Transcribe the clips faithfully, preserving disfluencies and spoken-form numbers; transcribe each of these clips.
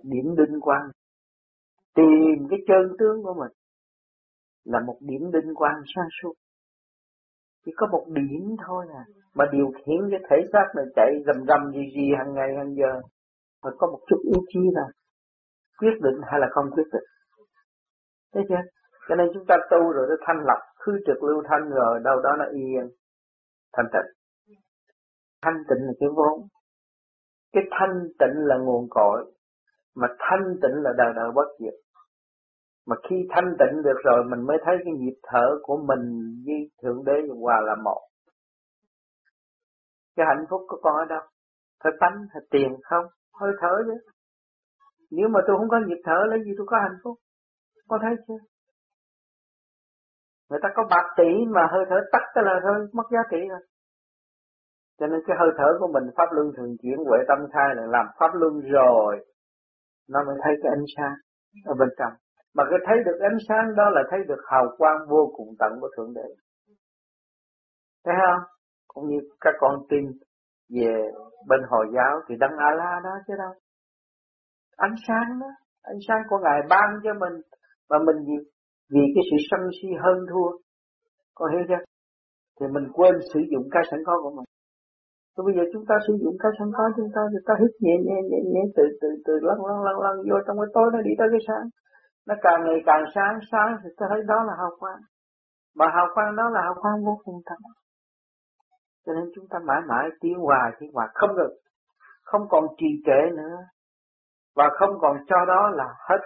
điểm đinh quang. Tìm cái chân tướng của mình là một điểm đinh quang sáng suốt. Chỉ có một điểm thôi à, mà điều khiển cái thể xác này chạy rầm rầm gì gì hàng ngày hàng giờ. Mà có một chút ý chí là quyết định hay là không quyết định. Thấy chưa? Cho nên chúng ta tu rồi nó thanh lọc, khứ trực lưu thanh rồi đâu đó nó yên, thanh tịnh. Thanh tịnh là cái vốn. Cái thanh tịnh là nguồn cội, mà thanh tịnh là đời đời bất diệt. Mà khi thanh tịnh được rồi mình mới thấy cái nhịp thở của mình với Thượng Đế hòa là một. Cái hạnh phúc của con ở đâu? Phải tánh, phải tiền không? Hơi thở chứ. Nếu mà tôi không có nhịp thở lấy gì tôi có hạnh phúc? Con thấy chưa? Người ta có bạc tỷ mà hơi thở tắt cái là thôi mất giá trị rồi. Cho nên cái hơi thở của mình pháp luân thường chuyển huệ tâm khai là làm pháp luân rồi nó mới thấy cái ánh sáng ở bên trong. Mà cái thấy được ánh sáng đó là thấy được hào quang vô cùng tận của Thượng Đế. Thấy không? Cũng như các con tin về bên Hồi giáo thì Đấng A-la đó chứ đâu. Ánh sáng đó, ánh sáng của Ngài ban cho mình. Mà mình vì, vì cái sự sân si hơn thua, con hiểu chưa? Thì mình quên sử dụng cái sẵn có của mình. Rồi bây giờ chúng ta sử dụng cái sẵn có chúng ta, chúng ta hít nhẹ nhẹ nhẹ nhẹ từ từ từ lăn lăn lăn lăn vô trong cái tối nó đi tới cái sáng. Nó càng ngày càng sáng, sáng thì ta thấy đó là hào quang. Mà hào quang đó là hào quang vô cùng thẳm. Cho nên chúng ta mãi mãi tiến hòa, tiến hòa không được. Không còn trì trệ nữa. Và không còn cho đó là hết.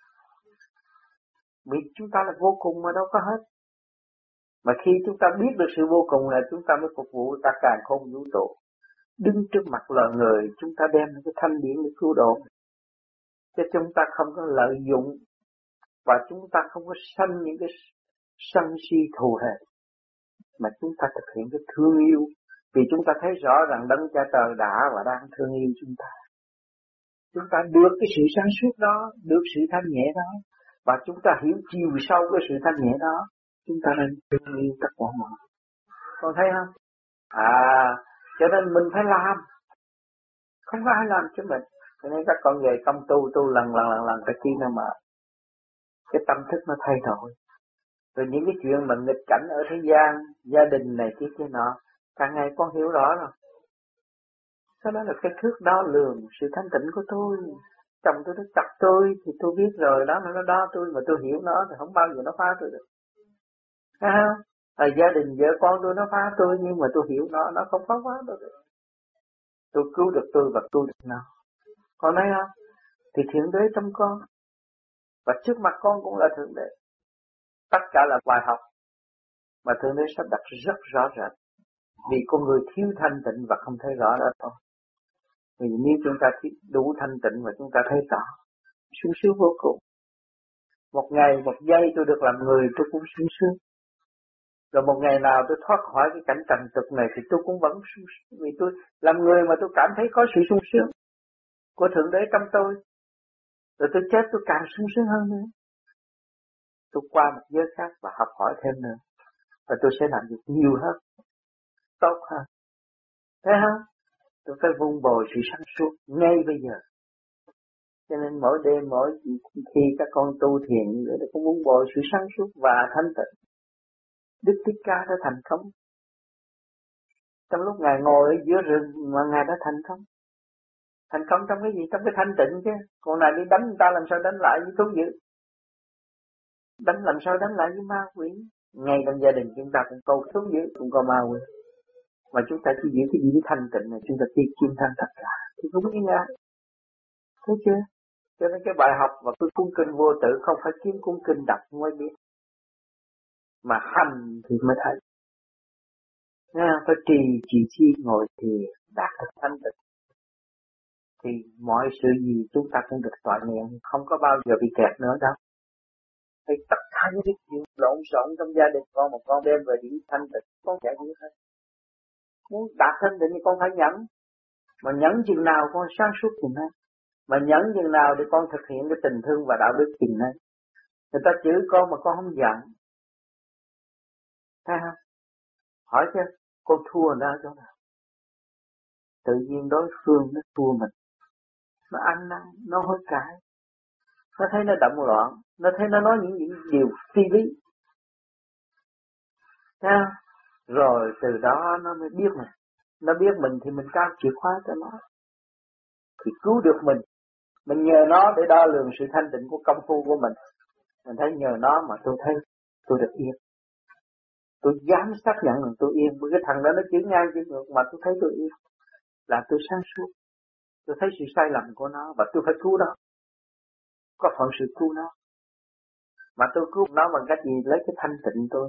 Vì chúng ta là vô cùng mà đâu có hết. Mà khi chúng ta biết được sự vô cùng là chúng ta mới phục vụ ta càng không vũ trụ. Đứng trước mặt loài người chúng ta đem cái thanh điển để cứu độ. Chứ chúng ta không có lợi dụng và chúng ta không có sanh những cái sân si thù hề. Mà chúng ta thực hiện cái thương yêu. Vì chúng ta thấy rõ rằng Đấng Cha Trời đã và đang thương yêu chúng ta. Chúng ta được cái sự sáng suốt đó, được sự thanh nhẹ đó. Và chúng ta hiểu chiều sâu cái sự thanh nhẹ đó. Chúng ta nên thương yêu tất cả mọi người. Con thấy không? À, cho nên mình phải làm. Không có ai làm cho mình. Cho nên các con về công tu, tu lần lần lần lần cái chi nào mà cái tâm thức nó thay đổi. Rồi những cái chuyện mình nghịch cảnh ở thế gian, gia đình này kia kia nọ, càng ngày con hiểu rõ rồi. Sau đó là cái thước đo lường sự thanh tịnh của tôi. Chồng tôi nó chặt tôi thì tôi biết rồi, đó là nó đo tôi, mà tôi hiểu nó thì không bao giờ nó phá tôi được. Thấy không? À, gia đình vợ con tôi nó phá tôi nhưng mà tôi hiểu nó, nó không phá phá tôi được. Tôi cứu được tôi và cứu được nó. Con thấy không? Thì Thượng Đế trong con. Và trước mặt con cũng là Thượng Đế. Tất cả là bài học mà Thượng Đế sắp đặt rất rõ rệt. Vì con người thiếu thanh tịnh và không thấy rõ đó thôi. Vì nếu chúng ta đủ thanh tịnh và chúng ta thấy rõ, sung sướng vô cùng. Một ngày, một giây tôi được làm người tôi cũng sung sướng. Rồi một ngày nào tôi thoát khỏi cái cảnh trần tục này thì tôi cũng vẫn sung sướng. Vì tôi làm người mà tôi cảm thấy có sự sung sướng của Thượng Đế trong tôi. Rồi tôi chết tôi càng sung sướng hơn nữa. Tôi qua một giới khác và học hỏi thêm nữa. Và tôi sẽ làm việc nhiều hơn, tốt hơn. Thấy không? Tôi phải vun bồi sự sáng suốt ngay bây giờ. Cho nên mỗi đêm, mỗi khi các con tu thiền như vậy, tôi vun bồi sự sáng suốt và thanh tịnh. Đức Thích Ca đã thành công. Trong lúc Ngài ngồi ở giữa rừng mà Ngài đã thành công. Thành công trong cái gì? Trong cái thanh tịnh chứ. Còn này đi đánh người ta làm sao đánh lại với thú dữ. Đánh làm sao đánh lại với ma quỷ. Ngay trong gia đình chúng ta cũng câu thú dữ, cũng có ma quỷ. Mà chúng ta chỉ giữ cái gì thanh tịnh này, chúng ta chỉ chiến thắng tất cả. Thì không biết ngại. Thấy chưa? Cho nên cái bài học và cái cung kinh vô tự không phải kiếm cung kinh đọc mới biết. Mà hành thì mới thấy. Nha, phải trì trì chi ngồi thiền đạt được thanh tịnh. Thì mọi sự gì chúng ta cũng được toại nguyện, không có bao giờ bị kẹt nữa đâu. Thì tất cả những cái chuyện lộn xộn trong gia đình con một con đem về điểm thanh tịnh, con giải quyết hết. Muốn đạt thanh tịnh thì con phải nhẫn. Mà nhẫn chừng nào con sáng suốt chừng ấy. Mà nhẫn chừng nào thì con thực hiện cái tình thương và đạo đức chừng ấy. Người ta chửi con mà con không giận. Thấy không? Hỏi chứ, con thua nó ở chỗ nào? Tự nhiên đối phương nó thua mình. nó ăn năn, nó hối cải. Nó thấy nó động loạn, nó thấy nó nói những, những điều phi lý. Thấy rồi từ đó nó mới biết mình. Nó biết mình thì mình trao chìa khóa cho nó. Thì cứu được mình. Mình nhờ nó để đo lường sự thanh tịnh của công phu của mình. Mình thấy nhờ nó mà tôi thấy tôi được yên. Tôi dám xác nhận rằng tôi yên. Bởi cái thằng đó nó chữ ngang chữ ngược mà tôi thấy tôi yên. Là tôi sáng suốt. Tôi thấy sự sai lầm của nó và tôi phải cứu nó. Có phận sự cứu nó. Mà tôi cứu nó bằng cách gì? Lấy cái thanh tịnh tôi.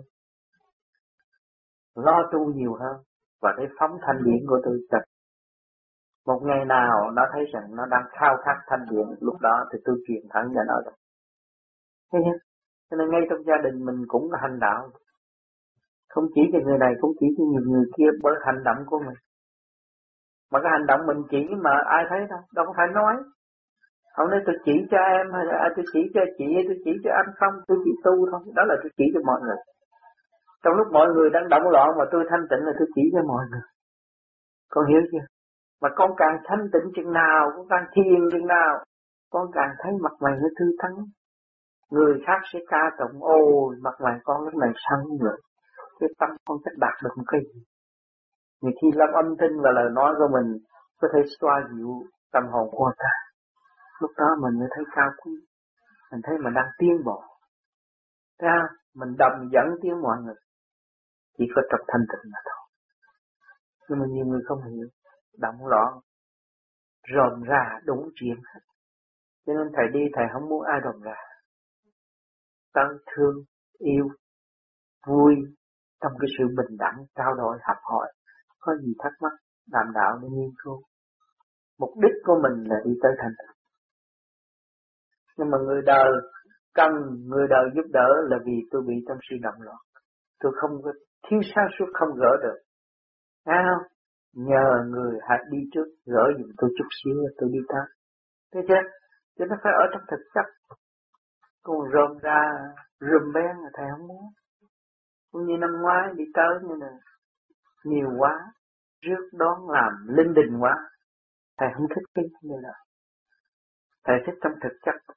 Lo tu nhiều hơn. Và để phóng thanh điển của tôi chặt. Một ngày nào nó thấy rằng nó đang khao khát thanh điển. Lúc đó thì tôi truyền thẳng cho nó rồi. Thấy chưa? Cho nên ngay trong gia đình mình cũng là hành đạo. Không chỉ cho người này, cũng chỉ cho nhiều người kia bởi hành động của mình. Mà cái hành động mình chỉ mà ai thấy đâu, đâu có phải nói. Hôm nay tôi chỉ cho em, hay là tôi chỉ cho chị, hay tôi chỉ cho anh không, tôi chỉ tu thôi. Đó là tôi chỉ cho mọi người. Trong lúc mọi người đang động loạn mà tôi thanh tịnh là tôi chỉ cho mọi người. Con hiểu chưa? Mà con càng thanh tịnh chừng nào, con càng thiền chừng nào, con càng thấy mặt mày nó thư thắng. Người khác sẽ ca tụng, ôi mặt mày con lúc này sáng rồi. Cái tâm con chắc đạt được một cái gì. Nhiều khi lâm âm thanh và lời nói của mình có thể xoa dịu tâm hồn của ta. Lúc đó mình mới thấy cao quý. Mình thấy mình đang tiến bộ. Thấy không? Mình đồng dẫn tiếng mọi người. Chỉ có trong thanh tịnh mà thôi. Nhưng mà nhiều người không hiểu. Động loạn. Rộn rà đúng chuyện hết. Cho nên thầy đi thầy không muốn ai rộn rà. Tăng thương, yêu, vui. Trong cái sự bình đẳng, trao đổi, học hỏi. Có gì thắc mắc, đàm đạo để nghiên cứu. Mục đích của mình là đi tới thành tựu. Nhưng mà người đời cần người đời giúp đỡ là vì tôi bị trong sự động loạn. Tôi không có thiếu sáng suốt không gỡ được. Thấy không? Nhờ người hãy đi trước gỡ giùm tôi chút xíu là tôi đi tới. Thấy chưa? Chứ nó phải ở trong thực chất. Còn rôm ra rùm beng là thầy không muốn. Cũng như năm ngoái đi tới như này. Nhiều quá. Rước đón làm linh đình quá. Thầy không thích cái như đó. Thầy thích trong thực chất.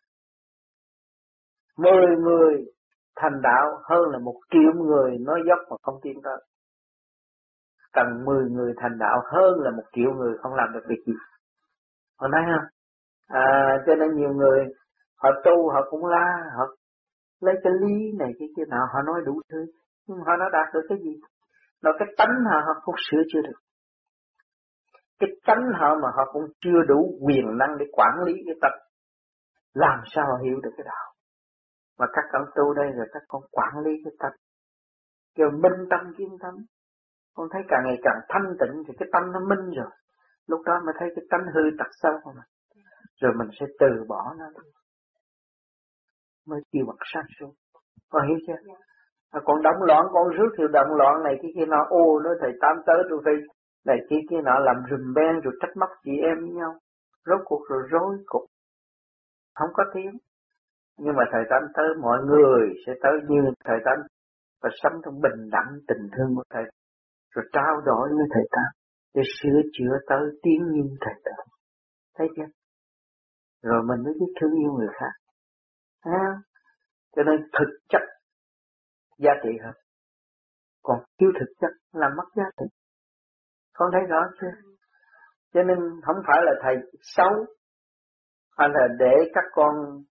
Mười người thành đạo hơn là một triệu người nói dốc mà không tin tới. Cần mười người thành đạo hơn là một triệu người không làm được việc gì. Họ nói không? À, cho nên nhiều người họ tu họ cũng la, họ lấy cái lý này cái kia nào họ nói đủ thứ, nhưng họ đã đạt được cái gì? Nói cái tánh họ họ cũng sửa chưa được. Cái tánh họ mà họ cũng chưa đủ quyền năng để quản lý cái tánh. Làm sao họ hiểu được cái đạo? Mà các con tu đây rồi các con quản lý cái tánh. Kêu minh tâm kiến tâm. Con thấy càng ngày càng thanh tịnh thì cái tâm nó minh rồi. Lúc đó mới thấy cái tánh hư tật xấu của mình. Rồi mình sẽ từ bỏ nó đi. Mới kêu bằng sáng suốt. Con hiểu chưa? À, còn động loạn, con rước thì động loạn này cái kia nọ. Ô, nói thầy tám tới tôi phải này kia kia nọ làm rùm beng rồi trách móc chị em với nhau. Rốt cuộc rồi rối cục. Không có tiếng. Nhưng mà thầy tám tới mọi người sẽ tới như thầy tám. Và sống trong bình đẳng tình thương của thầy. Rồi trao đổi với thầy tám. Để sửa chữa tới tiến như thầy tám. Thấy chưa? Rồi mình mới biết thương yêu người khác. À, cho nên thực chất giá trị hơn. Còn thiếu thực chất là mất giá trị. Con thấy rõ chưa? Cho nên không phải là thầy xấu, hay là để các con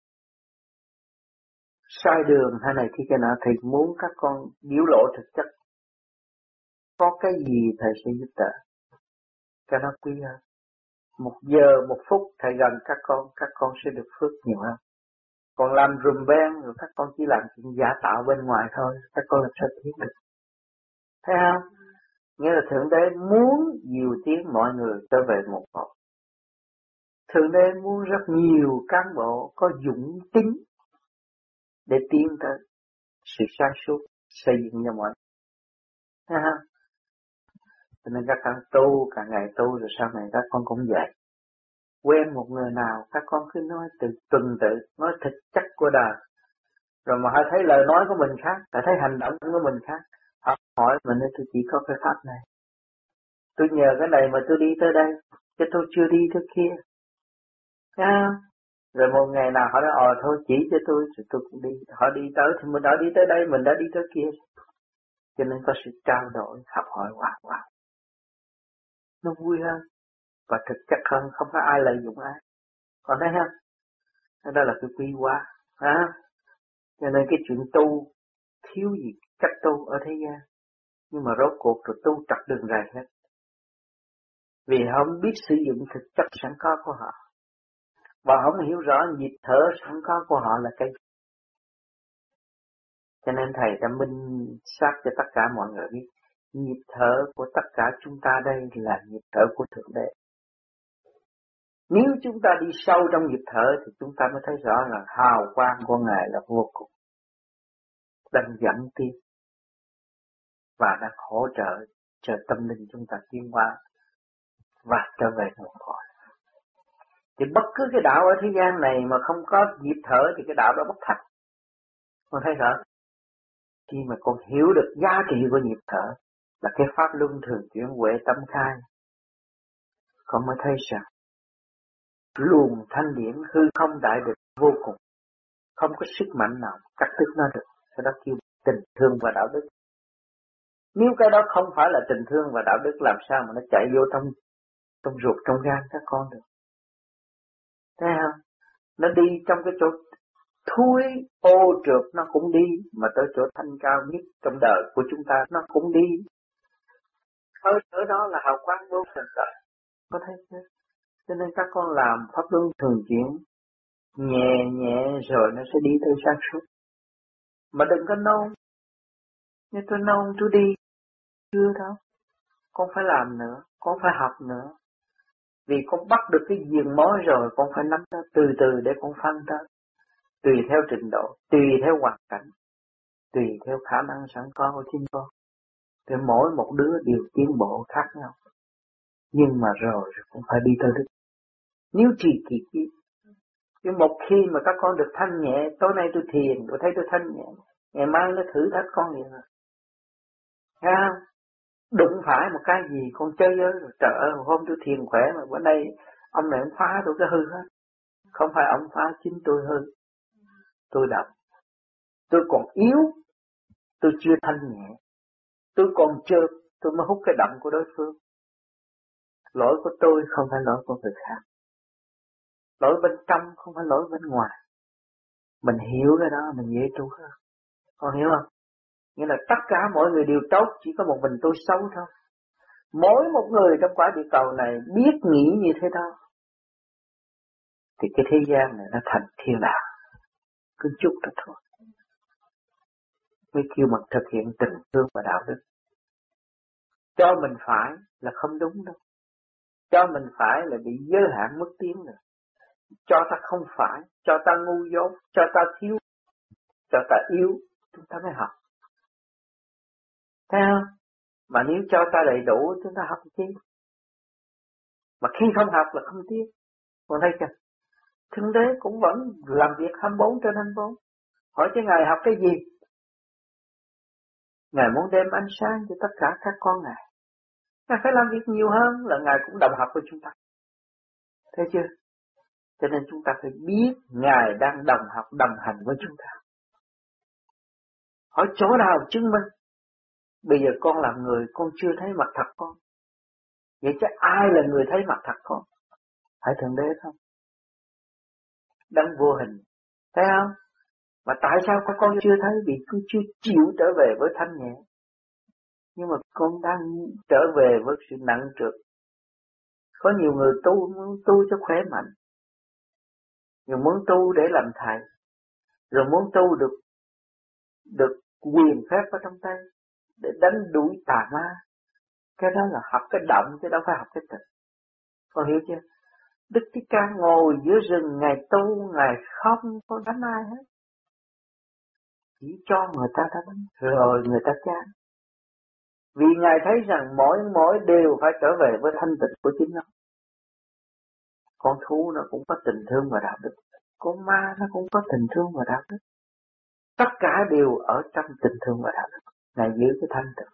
sai đường hay này kia nọ, thầy muốn các con biểu lộ thực chất. Có cái gì thầy sẽ giúp đỡ cho nó quý hơn. Một giờ, một phút thầy gần các con, các con sẽ được phước nhiều hơn. Còn làm rùm beng rồi các con chỉ làm chuyện giả tạo bên ngoài thôi, các con làm sao tiến được. Thấy không? Nghĩa là Thượng Đế muốn dìu tiến mọi người trở về một cột. Thượng Đế muốn rất nhiều cán bộ có dũng tính để tiến tới sự sáng suốt xây dựng cho mọi người. Thấy không? Cho nên các con tu, cả ngày tu rồi sau này các con cũng vậy. Quen một người nào các con cứ nói từ tuần tự, nói thực chất của đời. Rồi mà họ thấy lời nói của mình khác, họ thấy hành động của mình khác. Họ hỏi mình tôi chỉ có cái pháp này. Tôi nhờ cái này mà tôi đi tới đây, chứ tôi chưa đi tới kia. À, rồi một ngày nào họ nói ờ thôi chỉ cho tôi rồi tôi cũng đi. Họ đi tới thì mình đã đi tới đây, mình đã đi tới kia. Cho nên có sự trao đổi, học hỏi hòa hòa. Nó vui hơn và thực chất hơn, không có ai lợi dụng ai. Còn thấy không? Đó là cái quy hóa. À, cho nên cái chuyện tu thiếu gì cách tu ở thế gian. Nhưng mà rốt cuộc rồi tu trật đường rầy hết. Vì họ không biết sử dụng thực chất sẵn có của họ. Và không hiểu rõ nhịp thở sẵn có của họ là cái. Cho nên Thầy đã minh xác cho tất cả mọi người biết. Nhịp thở của tất cả chúng ta đây là nhịp thở của Thượng Đế. Nếu chúng ta đi sâu trong nhịp thở thì chúng ta mới thấy rõ là hào quang của Ngài là vô cùng. Đang dẫn tiến và đang hỗ trợ cho tâm linh chúng ta tiến hóa và trở về nguồn cội. Thì bất cứ cái đạo ở thế gian này mà không có nhịp thở thì cái đạo đó bất thành. Con thấy rõ? Khi mà con hiểu được giá trị của nhịp thở là cái pháp luân thường chuyển huệ tâm khai, con mới thấy rằng luồng thanh điển hư không đại định vô cùng, không có sức mạnh nào cắt đứt nó được. Cái đó kêu tình thương và đạo đức. Nếu cái đó không phải là tình thương và đạo đức, làm sao mà nó chạy vô trong trong ruột trong gan các con được? Thấy không? Nó đi trong cái chỗ thui ô trượt nó cũng đi, mà tới chỗ thanh cao nhất trong đời của chúng ta nó cũng đi. Hơi thở đó là hào quang vô cùng tận. Có thấy chưa? Cho nên các con làm pháp luân thường chuyển nhẹ nhẹ rồi nó sẽ đi tới sáng suốt. Mà đừng có nôn. Nếu tôi nôn tôi đi. Chưa đâu. Con phải làm nữa. Con phải học nữa. Vì con bắt được cái diền mối rồi, con phải nắm nó từ từ để con phân ra. Tùy theo trình độ, tùy theo hoàn cảnh, tùy theo khả năng sẵn có của chính con. Thì mỗi một đứa đều tiến bộ khác nhau. Nhưng mà rồi cũng phải đi tới đích. Nếu trì kỳ kỳ. Nhưng một khi mà các con được thanh nhẹ, tối nay tôi thiền, tôi thấy tôi thanh nhẹ. Ngày mai nó thử thách con liền rồi. Thấy không? Đụng phải một cái gì con chơi với rồi. Trời ơi, hôm tôi thiền khỏe mà bữa nay ông này ông phá tôi cái hư hết. Không phải ông phá, chính tôi hư. Tôi đậm. Tôi còn yếu. Tôi chưa thanh nhẹ. Tôi còn chợt. Tôi mới hút cái đậm của đối phương. Lỗi của tôi không phải lỗi của người khác. Lỗi bên trong không phải lỗi bên ngoài. Mình hiểu cái đó mình dễ tu hơn. Con hiểu không? Nghĩa là tất cả mọi người đều tốt, chỉ có một mình tôi xấu thôi. Mỗi một người trong quả địa cầu này biết nghĩ như thế đó, thì cái thế gian này nó thành thiên đàng. Cứ chút đó thôi. Mới kêu mình thực hiện tình thương và đạo đức. Cho mình phải là không đúng đâu. Cho mình phải là bị giới hạn mất tiếng rồi. Cho ta không phải, cho ta ngu dốt, cho ta thiếu, cho ta yếu, chúng ta mới học. Thấy không? Mà nếu cho ta đầy đủ, chúng ta học chi? Mà khi không học là không tiếc. Còn thấy chưa? Thượng Đế cũng vẫn làm việc hai mươi bốn trên hai mươi bốn. Hỏi cho Ngài học cái gì? Ngài muốn đem ánh sáng cho tất cả các con Ngài. Ngài phải làm việc nhiều hơn là Ngài cũng đồng học với chúng ta. Thấy chưa? Cho nên chúng ta phải biết Ngài đang đồng học, đồng hành với chúng ta. Hỏi chỗ nào chứng minh? Bây giờ con làm người, con chưa thấy mặt thật con. Vậy chứ ai là người thấy mặt thật con? Phải Thượng Đế không? Đấng vô hình. Thấy không? Mà tại sao các con chưa thấy? Vì con chưa chịu trở về với thanh nhẹ. Nhưng mà con đang trở về với sự nặng trược. Có nhiều người tu muốn tu cho khỏe mạnh. Người muốn tu để làm thầy. Rồi muốn tu được được quyền phép ở trong tay để đánh đuổi tà ma. Cái đó là học cái động chứ đâu phải học cái thực. Con hiểu chưa? Đức Thích Ca ngồi giữa rừng, Ngài tu, Ngài không có đánh ai hết. Chỉ cho người ta ta đánh, rồi người ta chán. Vì Ngài thấy rằng mỗi mỗi đều phải trở về với thanh tịnh của chính nó. Con thú nó cũng có tình thương và đạo đức. Con ma nó cũng có tình thương và đạo đức. Tất cả đều ở trong tình thương và đạo đức. Ngài giữ cái thanh tịnh.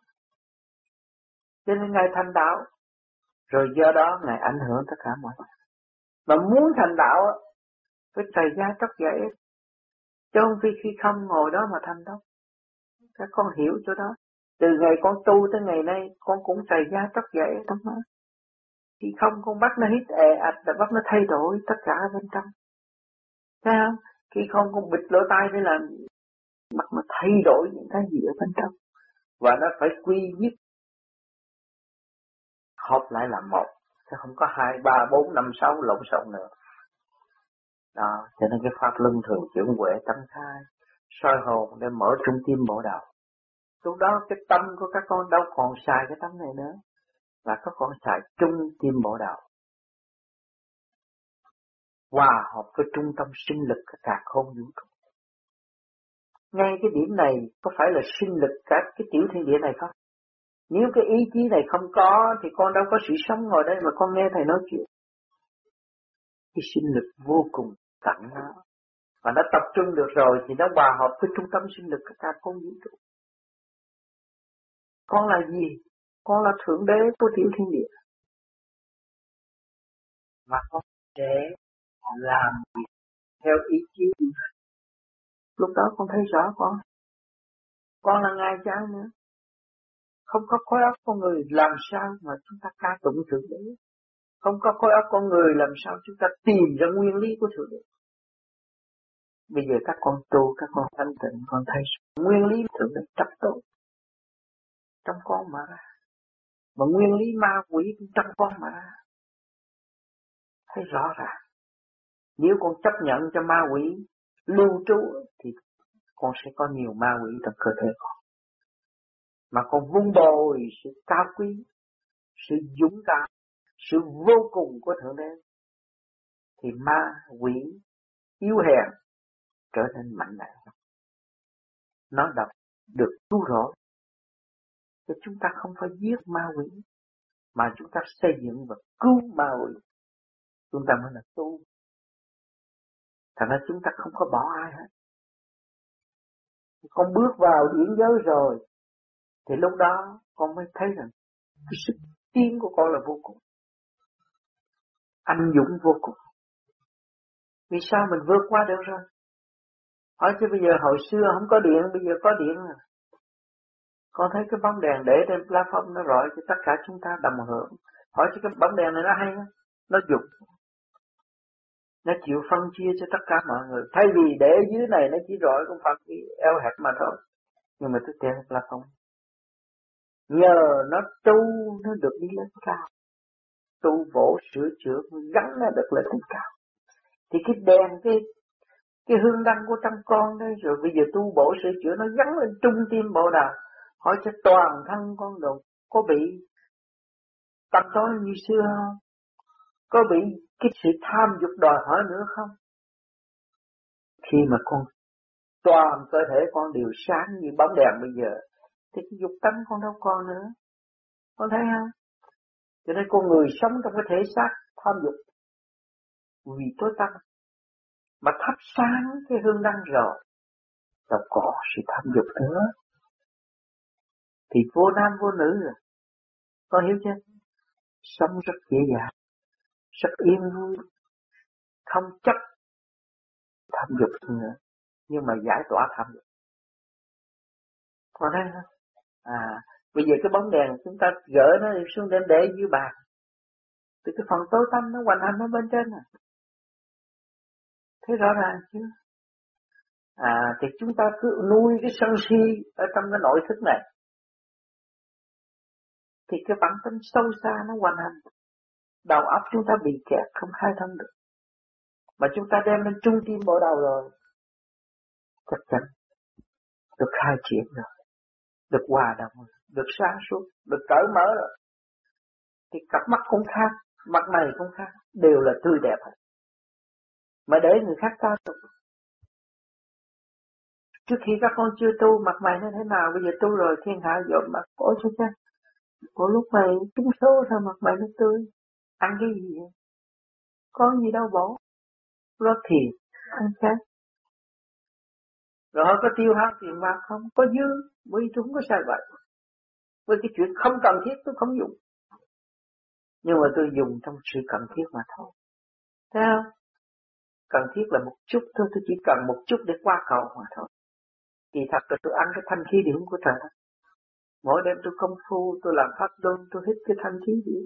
Cho nên Ngài thành đạo. Rồi do đó Ngài ảnh hưởng tất cả mọi người. Mà muốn thành đạo phải trầy da tróc dậy, chứ không vì khi không ngồi đó mà thành đâu. Các con hiểu chỗ đó. Từ ngày con tu tới ngày nay con cũng trầy da tróc dậy trong đó. Khi không con bắt nó hít ẹ ạch là bắt nó thay đổi tất cả bên trong. Thấy không? Khi không con bịt lỗ tai để làm bắt nó thay đổi những cái gì ở bên trong. Và nó phải quy nhất hợp lại làm một, chứ không có hai, ba, bốn, năm, sáu lộn xộn nữa. Đó, cho nên cái pháp luân thường chuyển huệ tâm khai, soi hồn để mở trung tim bộ đầu. Lúc đó cái tâm của các con đâu còn xài cái tâm này nữa, là các con xài trung tim bộ đầu. Hòa hợp với trung tâm sinh lực cả cả không vũ trụ. Ngay cái điểm này có phải là sinh lực cả cái tiểu thiên địa này không? Nếu cái ý chí này không có thì con đâu có sự sống ngồi đây mà con nghe thầy nói chuyện. Cái sinh lực vô cùng tận nó. Và nó tập trung được rồi thì nó hòa hợp với trung tâm sinh lực cả không vũ trụ. Con là gì? Con là thượng đế của tiểu thiên địa. Và con sẽ làm việc theo ý chí của mình. Lúc đó con thấy rõ con. Con là ngài cha nữa. Không có khối óc con người làm sao mà chúng ta ca tụng thượng đế. Không có khối óc con người làm sao chúng ta tìm ra nguyên lý của thượng đế. Bây giờ các con tu, các con thanh tịnh, con thấy nguyên lý thượng đế trật tốt trong con mà ra. Mà nguyên lý ma quỷ cũng trong con mà ra. Thấy rõ ràng. Nếu con chấp nhận cho ma quỷ lưu trú thì con sẽ có nhiều ma quỷ trong cơ thể con. Mà con vun bồi sự cao quý, sự dũng cảm, sự vô cùng của thượng đế thì ma quỷ yếu hèn trở nên mạnh mẽ. Nó đọc được cứu rỗi. Chứ chúng ta không phải giết ma quỷ, mà chúng ta xây dựng và cứu ma quỷ. Chúng ta mới là tu. Thành ra chúng ta không có bỏ ai hết. Con bước vào điển giới rồi, thì lúc đó con mới thấy rằng cái sức tiến của con là vô cùng. Anh dũng vô cùng. Vì sao mình vượt qua được rồi? Hỏi chứ bây giờ hồi xưa không có điện, bây giờ có điện rồi. Con thấy cái bóng đèn để trên platform nó rọi cho tất cả chúng ta đồng hưởng. Hỏi chứ cái bóng đèn này nó hay không? Nó dục. Nó chịu phân chia cho tất cả mọi người. Thay vì để dưới này nó chỉ rọi con Phật cái eo hẹp mà thôi. Nhưng mà tôi treo platform. Nhờ nó tu nó được đi lên cao. Tu bổ sửa chữa gắn nó được lên cao. Thì cái đèn cái cái hương đăng của trong con đây rồi bây giờ tu bổ sửa chữa nó gắn lên trung tim bộ đầu. Hỏi cho toàn thân con đồ có bị tâm tối như xưa không? Có bị cái sự tham dục đòi hỏi nữa không? Khi mà con toàn cơ thể con đều sáng như bóng đèn bây giờ thì cái dục tánh con đâu còn nữa. Con thấy không? Cho nên con người sống trong cái thể xác tham dục vì tối tăm mà thắp sáng cái hương đăng rồi đâu còn sự tham dục nữa thì vô nam vô nữ rồi. Con hiểu chưa? Sống rất dễ dàng, rất yên vui, không chấp tham dục nữa, nhưng mà giải tỏa tham dục. Con thấy không? À, bây giờ cái bóng đèn chúng ta gỡ nó xuống đến để dưới bàn, thì cái phần tối tăm nó hoành hành ở bên trên à. Thấy rõ ràng chưa? À, thì chúng ta cứ nuôi cái sân si ở trong cái nội thức này, thì cái bản tính sâu xa nó hoành hành. Đầu óc chúng ta bị kẹt không khai thông được. Mà chúng ta đem lên trung tim bộ đầu rồi, chắc chắn được khai triển rồi, được hòa đồng rồi, được sáng suốt, được cởi mở rồi. Thì cặp mắt cũng khác, mặt này cũng khác, đều là tươi đẹp hết. Mà để người khác ta tục. Trước khi các con chưa tu, mặt mày nó thế nào, bây giờ tu rồi thiên hạ dọn mặt, ôi chứ chứ. Có lúc này trúng số sao mặt mày nó tươi, ăn cái gì vậy? Có gì đâu bổ, lo thiền, ăn chán. Rồi họ có tiêu hao tiền bạc không? Có dư, bởi vì tôi không có sai vậy. Với cái chuyện không cần thiết tôi không dùng. Nhưng mà tôi dùng trong sự cần thiết mà thôi. Thấy không? Cần thiết là một chút thôi, tôi chỉ cần một chút để qua cầu mà thôi. Thì thật là tôi ăn cái thanh khí điển của trời đất. Mỗi đêm tôi công phu, tôi làm pháp luân, tôi hít cái thanh khí điển.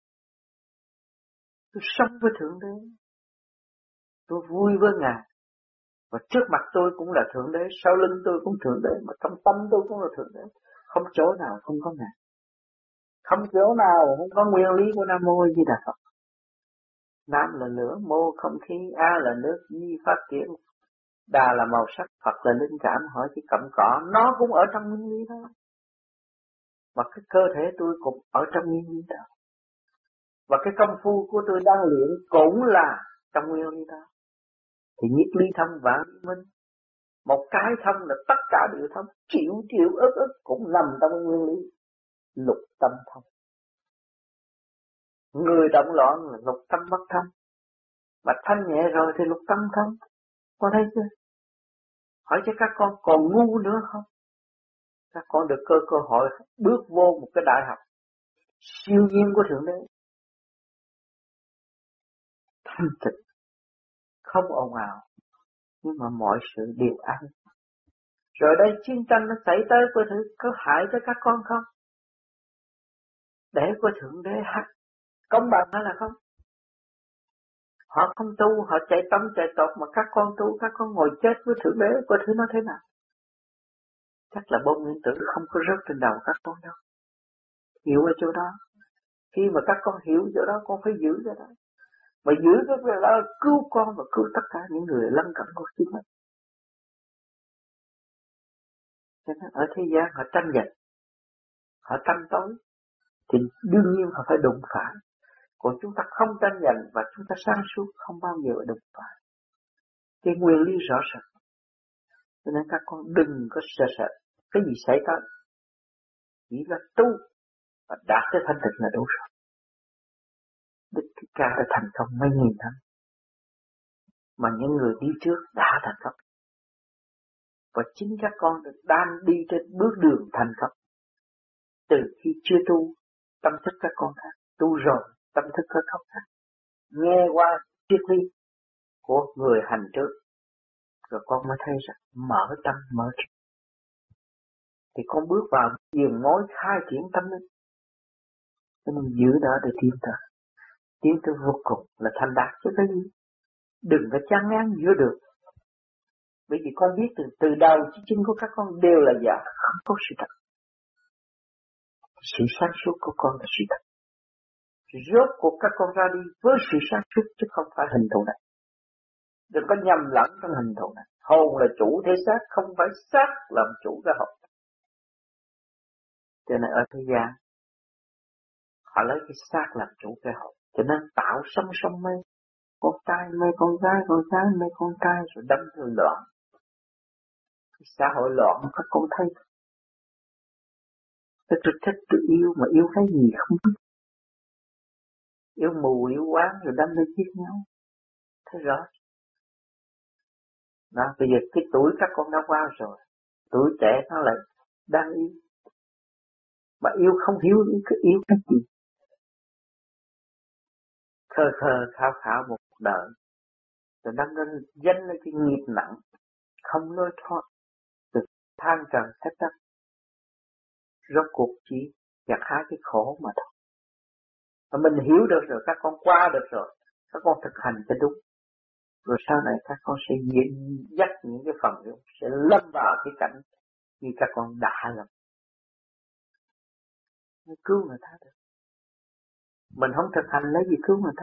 Tôi sống với Thượng Đế. Tôi vui với Ngài. Và trước mặt tôi cũng là Thượng Đế, sau lưng tôi cũng Thượng Đế, mà trong tâm tôi cũng là Thượng Đế. Không chỗ nào không có Ngài. Không chỗ nào không có nguyên lý của Nam Mô Di Đà Phật. Nam là lửa, mô không khí, A là nước, Di phát triển, Đà là màu sắc, Phật là linh cảm, hỏi cái cọng cỏ, nó cũng ở trong nguyên lý đó. Và cái cơ thể tôi cũng ở trong nguyên lý đó. Và cái công phu của tôi đang luyện cũng là trong nguyên lý đó. Thì nhất lý thông vạn minh. Một cái thông là tất cả đều thông. Triệu triệu ức ức cũng nằm trong nguyên lý lục tâm thông. Người động loạn là lục tâm bất thông. Mà thanh nhẹ rồi thì lục tâm thông. Con thấy chưa? Hỏi cho các con còn ngu nữa không? Các con được cơ cơ hội bước vô một cái đại học siêu nhiên của Thượng Đế. Thanh tịnh, không ồn ào, nhưng mà mọi sự đều an. Rồi đây chiến tranh nó xảy tới coi thử có hại cho các con không? Để coi Thượng Đế hát công bằng hay là không? Họ không tu, họ chạy tâm chạy tột mà các con tu, các con ngồi chết với Thượng Đế, coi thử nó thế nào. Chắc là bom nguyên tử không có rớt trên đầu các con đâu. Hiểu ở chỗ đó. Khi mà các con hiểu chỗ đó, con phải giữ cho đó. Mà giữ cái việc đó cứu con và cứu tất cả những người lân cận của chính mình. Cho nên ở thế gian họ tranh giành, họ tranh tối, thì đương nhiên họ phải đụng phải. Còn chúng ta không tranh giành và chúng ta sáng suốt, không bao giờ đụng phải. Cái nguyên lý rõ ràng. Cho nên các con đừng có sợ sợ cái gì xảy tới. Chỉ là tu và đạt tới thanh tịnh là đủ rồi. Đức Thích Ca đã thành công mấy nghìn năm. Mà những người đi trước đã thành công. Và chính các con đang đi trên bước đường thành công. Từ khi chưa tu, tâm thức các con khác. Tu rồi, tâm thức các con khác. Nghe qua triết lý của người hành trước. Rồi con mới thấy rằng mở tâm, mở trí. Thì con bước vào giường ngói khai triển tâm linh. Cho nên giữ đó để tiến tới. Tiến tới vô cùng là thành đạt chứ cái gì. Đừng có chán ngán giữa được. Bởi vì con biết từ, từ đầu chí chân của các con đều là giả, không có sự thật. Sự sáng suốt của con là sự thật. Rốt cuộc các con ra đi với sự sáng suốt chứ không phải hình thù này. Đừng có nhầm lẫn trong hình thù này. Hồn là chủ thể xác, không phải xác làm chủ cái hồn. Cho nên ở thế gian, họ lấy cái xác làm chủ cái hồn. Cho nên tạo song song mê. Con trai mê con gái, con gái mê con trai, rồi đâm thường loạn. Xã hội loạn các con thấy. Tôi thích tôi yêu mà yêu cái gì không biết. Yêu mù yêu quáng rồi đâm lên giết nhau. Thấy rõ. Đó, bây giờ cái tuổi các con đã qua rồi. Tuổi trẻ nó lại đang yêu. Mà yêu không hiểu cứ yêu cái gì. Khờ khờ khao khao một đời. Rồi đâm lên danh lên cái nghiệp nặng. Không lối thoát. Từ than trần thách đất. Rốt cuộc chỉ gặt hái cái khổ mà thôi. Và mình hiểu được rồi, các con qua được rồi. Các con thực hành cho đúng. Rồi sau này các con sẽ diễn dắt những cái phần đó, sẽ lâm vào cái cảnh như các con đã làm. Mới cứu người ta được. Mình không thực hành lấy gì cứu người ta.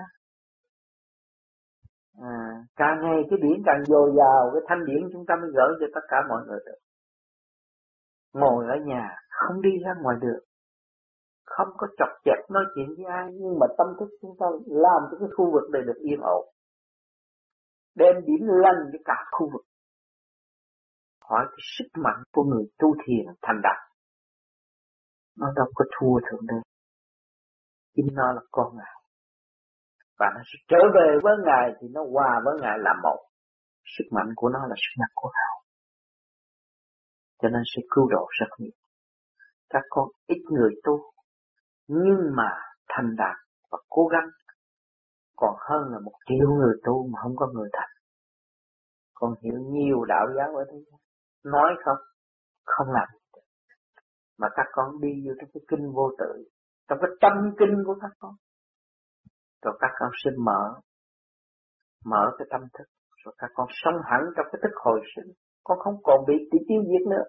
À, càng ngày cái điển càng dồi dào, cái thanh điển chúng ta mới gỡ cho tất cả mọi người được. Ngồi ở nhà, không đi ra ngoài được. Không có chọc chẹp nói chuyện với ai, nhưng mà tâm thức chúng ta làm cho cái khu vực này được yên ổn. Đem điểm lành cho cả khu vực. Hỏi cái sức mạnh của người tu thiền thành đạt. Nó đâu có thua Thượng Đế. Chính nó là con Ngài. Và nó sẽ trở về với Ngài thì nó hòa với Ngài làm một. Sức mạnh của nó là sức mạnh của Ngài. Cho nên sẽ cứu độ rất nhiều. Các con ít người tu. Nhưng mà thành đạt và cố gắng. còn hơn là một triệu người tu mà không có người thành. Còn hiểu nhiều đạo giáo ở đây, nói không, không làm. Mà các con đi vô trong cái kinh vô tự, trong cái tâm kinh của các con, rồi các con sinh mở, mở cái tâm thức, rồi các con sống hẳn trong cái thức hồi sinh. Con không còn bị tự tiêu diệt nữa.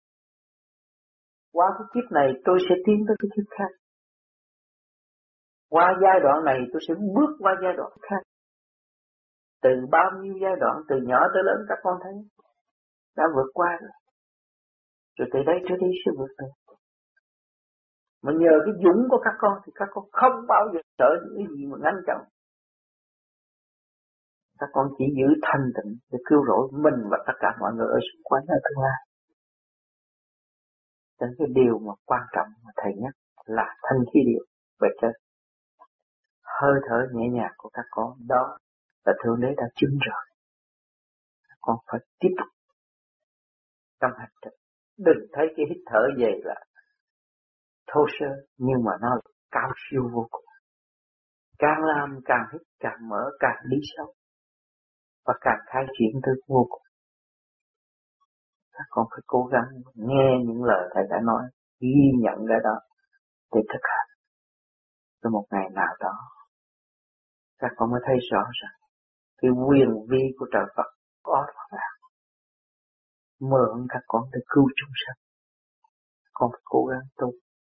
Qua cái kiếp này tôi sẽ tiến tới cái kiếp khác. Qua giai đoạn này tôi sẽ bước qua giai đoạn khác. Từ bao nhiêu giai đoạn, từ nhỏ tới lớn các con thấy đã vượt qua rồi. Rồi từ đây trở đi sẽ vượt được. Mà nhờ cái dũng của các con thì các con không bao giờ sợ những cái gì mà ngăn chặn. Các con chỉ giữ thanh tịnh để cứu rỗi mình và tất cả mọi người ở xung quanh ở tương lai. Đến cái điều mà quan trọng mà thầy nhắc là thanh khí điệu về trên. Hơi thở nhẹ nhàng của các con đó là Thượng Đế đã chứng rồi. Các con phải tiếp tục trong hành trình. Đừng thấy cái hít thở về là thô sơ, nhưng mà nó cao siêu vô cùng. Càng làm càng hít, càng mở, càng đi sâu và càng khai triển tới vô cùng. Các con phải cố gắng nghe những lời thầy đã nói, ghi nhận cái đó để thực hành. Tới một ngày nào đó, các con mới thấy rõ rằng cái quyền vi của trời Phật có rõ ràng, mượn các con để cứu chúng sanh. Con phải cố gắng tu.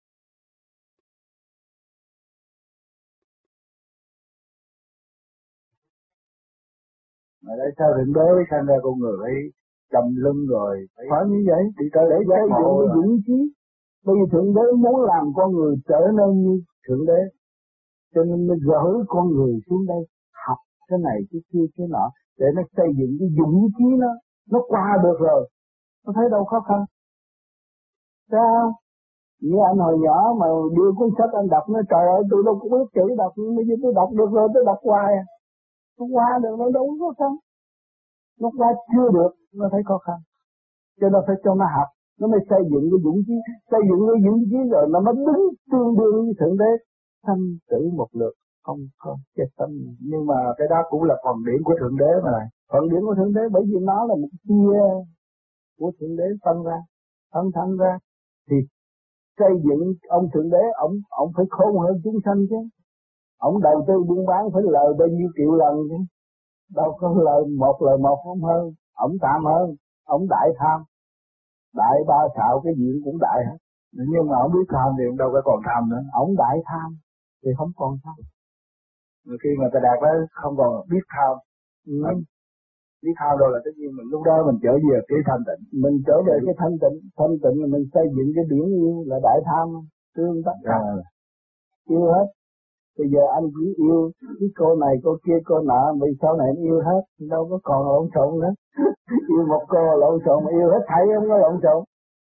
Mà tại sao Thượng Đế sanh ra con người ấy trầm lưng rồi phải như vậy thì trở để xây dựng cái dũng chí. Bởi vì Thượng Đế muốn làm con người trở nên như Thượng Đế, cho nên mới gửi con người xuống đây học cái này cái kia cái nọ để nó xây dựng cái dũng chí. Nó nó qua được rồi, nó thấy đâu khó khăn. Sao như anh hồi nhỏ mà đưa cuốn sách anh đọc, nó trời ơi tôi đâu có biết chữ đọc, nhưng bây giờ tôi đọc được rồi, tôi đọc hoài à. Nó qua được, nó đâu có khó khăn. Nó qua chưa được, nó thấy khó khăn. Cho nên phải cho nó học, nó mới xây dựng cái dũng chí. Xây dựng cái dũng chí rồi nó mới đứng tương đương với Thượng Đế. Sanh tử một lượt, không có chết tâm. Nhưng mà cái đó cũng là phần điển của Thượng Đế mà này. Phần điển của Thượng Đế bởi vì nó là một chia của Thượng Đế phân ra, phân thân ra. Thì xây dựng ông Thượng Đế, ông ông phải khôn hơn chúng sanh chứ. Ông đầu tư buôn bán phải lời bao nhiêu triệu lần chứ. Đâu có lời một lời một không hơn. Ông tham hơn, ông đại tham. Đại ba xạo cái gì cũng đại hết. Nhưng mà ông biết tham thì ông đâu có còn tham nữa. Ông đại tham thì không còn tham. Rồi khi mà ta đạt đó không còn biết tham. Ừ. Biết tham rồi là tất nhiên mình lúc đó mình trở về cái thanh tịnh. Mình trở về cái thanh tịnh. Thanh tịnh là mình xây dựng cái điển yêu là đại tham. Tương tất cả. Yêu hết. Bây giờ anh chỉ yêu cái cô này, cô kia, cô nọ, vì sau này anh yêu hết, đâu có còn lộn xộn nữa. Yêu một cô lộn xộn, mà yêu hết thảy không có lộn xộn.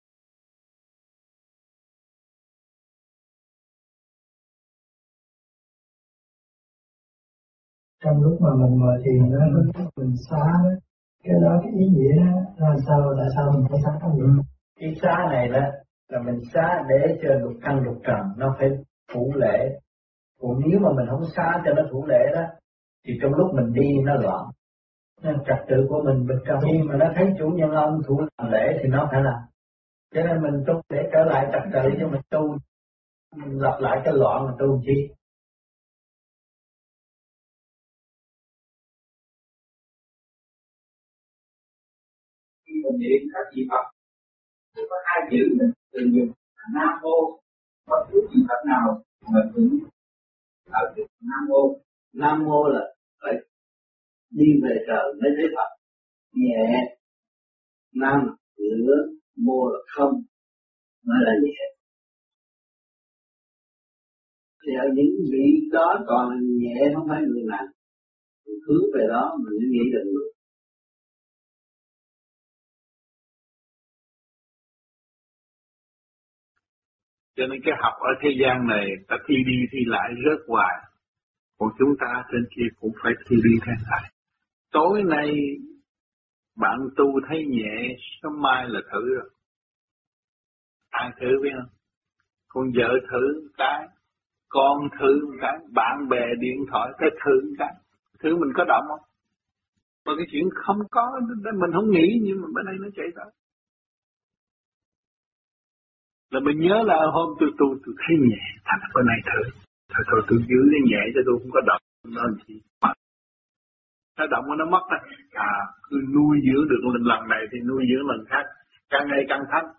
Trong lúc mà mình mời thiền đó, mình xá đó, cái đó cái ý nghĩa đó, là sao, tại sao mình phải xá cái gì? Cái xá này đó, là mình xá để cho lục căn lục trần, nó phải phủ lễ. Còn nếu mà mình không xá cho nó thủ lễ đó, thì trong lúc mình đi nó loạn. Nên trật tự của mình bên trong, khi mà nó thấy chủ nhân ông thủ làm lễ thì nó phải làm. Cho nên mình tu để trở lại trật tự cho mình tu, mình lặp lại cái loạn mà tu chi. Khi mình niệm các vị Phật, thì có hai chữ mình từng dùng Nam Mô. Bất cứ vị Phật nào mà cũng ở cái Nam Mô. Nam Mô là phải đi về trời mới thấy Phật. Nhẹ, Nam, ngửa, Mô là không, mới là nhẹ. Thì ở những vị đó còn là nhẹ, không phải người nặng. Mình hướng về đó mình mới nghĩ được người. Cho nên cái học ở thế gian này ta thi đi thi lại rớt hoài. Còn chúng ta trên kia cũng phải thi đi thi lại. Tối nay bạn tu thấy nhẹ, sớm mai là thử rồi. Ai thử biết không? Con vợ thử cái, Con thử một cái, bạn bè điện thoại tới thử một cái, thử mình có động không? Mà cái chuyện không có, mình không nghĩ nhưng mà bên đây nó chạy tới. Là mình nhớ là hôm tôi tôi tôi thấy nhẹ, thành bên này thử, thôi thôi tôi giữ cái nhẹ cho tôi không có động, nó làm gì mất. Nó động nó mất rồi, à cứ nuôi dưỡng được lần này thì nuôi dưỡng lần khác, càng ngày càng thanh.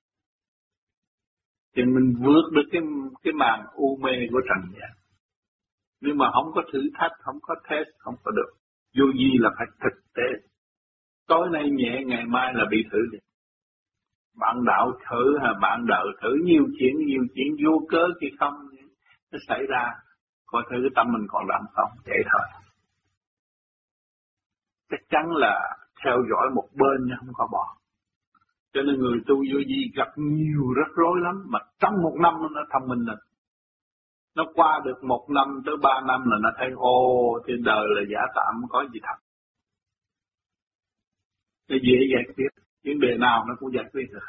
Thì mình vượt được cái cái màn u mê của trần gian. Nhưng mà không có thử thách, không có test, không có được. Vô vi là phải thực tế. Tối nay nhẹ, ngày mai là bị thử đi. Bạn đạo thử hay bạn đạo thử nhiều chuyện, nhiều chuyện vô cớ thì không. Nó xảy ra, coi thử cái tâm mình còn đậm không, vậy thôi. Chắc chắn là theo dõi một bên nhưng không có bỏ. Cho nên người tu vô vi gặp nhiều rắc rối lắm, mà trong một năm nó thông minh rồi. Nó qua được một năm tới ba năm là nó thấy ô trên đời là giả tạm không có gì thật. Nó dễ giải quyết, vấn đề nào nó cũng giải quyết được.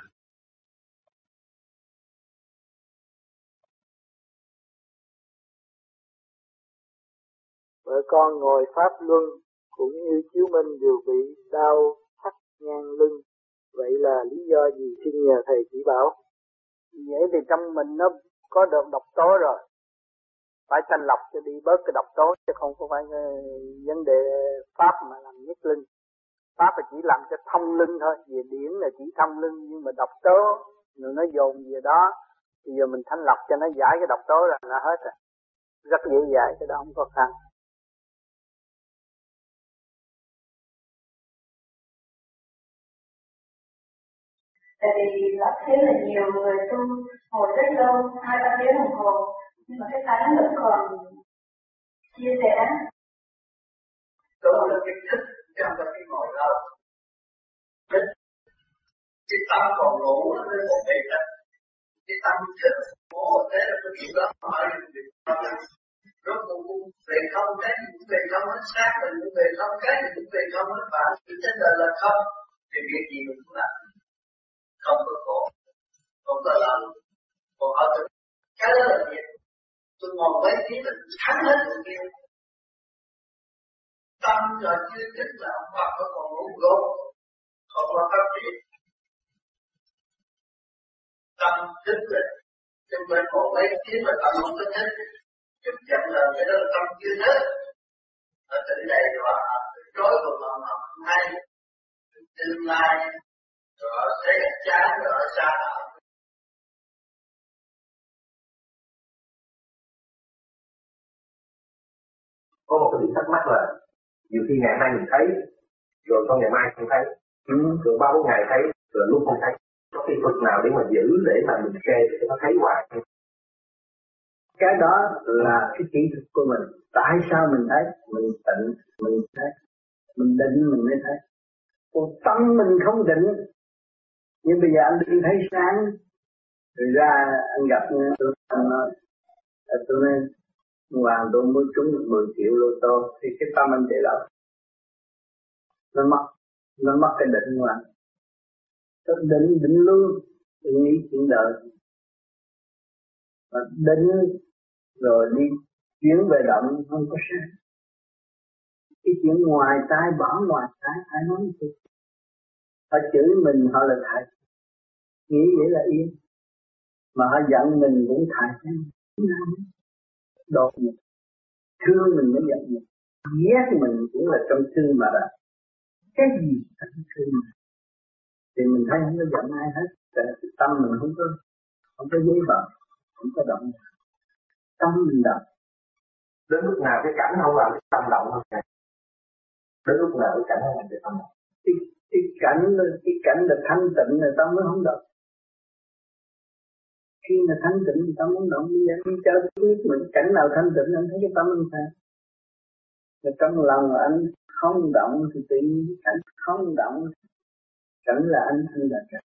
Vợ con ngồi pháp luân cũng như chiếu minh đều bị đau thắt ngang lưng. Vậy là lý do gì xin nhờ thầy chỉ bảo? Vậy thì trong mình nó có được độc tố rồi. Phải thanh lọc cho đi bớt cái độc tố chứ không có phải vấn đề pháp mà làm nhức lưng. Pháp là chỉ làm cho thông lưng thôi, về điển là chỉ thông lưng nhưng mà độc tố rồi nó dồn về đó. Bây giờ mình thanh lọc cho nó giải cái độc tố là nó hết rồi. Rất dễ dàng, cái đó không có khăn. Tại vì đã thấy là nhiều người tu ngồi rất lâu, hai ba tiếng đồng hồ, nhưng mà cái tánh vẫn còn chia sẻ. Đó là cái thích trong cái ngồi lâu. Thích. Cái tâm còn ngủ nó mới một vị thích. Cái tâm thích ngủ thế là cái chuyện đó phải việc tâm. Rốt cuộc cũng về không, cái gì cũng về không hết, xác mình cũng về không, cái gì cũng về không hết, và cái trên đời là không. Thì việc gì mình cũng làm. Không có khổ, không có lòng, còn ở thực cái đó là việc tôi ngồi mấy tiếng là thắng hết người kia. Tâm là chưa chính là ông Phật nó còn ngủ gốc, không có phát triển. Tâm chính là chúng ta ngồi mấy tiếng là tâm không có thích, chụp chậm là cái đó là tâm chưa hết. Ở tỉnh đây rồi, rối vào mà mà không hay, tương lai. Rồi ở thế chán rồi ở xa đạo. Có một cái điểm thắc mắc là nhiều khi ngày nay mình thấy, rồi sau ngày mai không thấy, ừ. rồi ba bốn ngày thấy, rồi lúc không thấy. Có cái thuật nào để mà giữ để mà mình kê để nó thấy hoài? Cái đó là cái kỹ thuật của mình. Tại sao mình thấy? Mình tịnh, mình thấy. Mình định mình mới thấy. Còn tâm mình không định. Nhưng bây giờ anh đi thấy sáng, rồi ra anh gặp tôi, anh nói, tôi nói, Hoàng tôi mới trúng được mười triệu lô tô, thì cái tâm anh chạy đâu? Nó mất, nó mất cái định của anh. Tôi định, định luôn, tôi nghĩ chuyện đời. Mà định rồi đi chuyển về động không có sáng. Cái chuyện ngoài tai bỏ ngoài tai, ai nói gì? Họ chửi mình họ là thầy, nghĩ vậy là yên. Mà họ giận mình cũng thầy, đột mình, thương mình mới giận mình, ghét mình cũng là trong thương mà ra. Cái gì cũng thương mình, thì mình thấy không có giận ai hết, tại vì tâm mình không có, không có giấy bờ, không có động. Tâm mình động. Đến lúc nào cái cảnh không làm cái tâm động không? Đến lúc nào cái cảnh không làm cái tâm động? Cái, cái cảnh cái cảnh là thanh tịnh người ta mới không động. Khi mà thanh tịnh người ta muốn động, bây giờ đi chơi biết mình cảnh nào thanh tịnh anh thấy cái tâm anh sao? Rồi trong lòng anh không động thì tự nhiên cảnh không động, cảnh là anh, anh là cảnh.